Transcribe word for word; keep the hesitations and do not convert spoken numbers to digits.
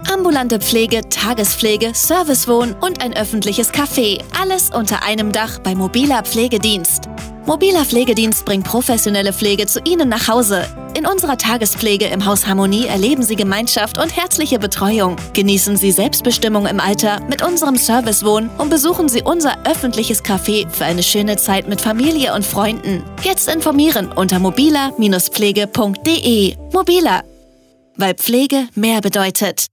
Ambulante Pflege, Tagespflege, Servicewohn und ein öffentliches Café. Alles unter einem Dach bei Mobila Pflegedienst. Mobila Pflegedienst bringt professionelle Pflege zu Ihnen nach Hause. In unserer Tagespflege im Haus Harmonie erleben Sie Gemeinschaft und herzliche Betreuung. Genießen Sie Selbstbestimmung im Alter mit unserem Servicewohn und besuchen Sie unser öffentliches Café für eine schöne Zeit mit Familie und Freunden. Jetzt informieren unter mobila Bindestrich pflege punkt de. Mobila, weil Pflege mehr bedeutet.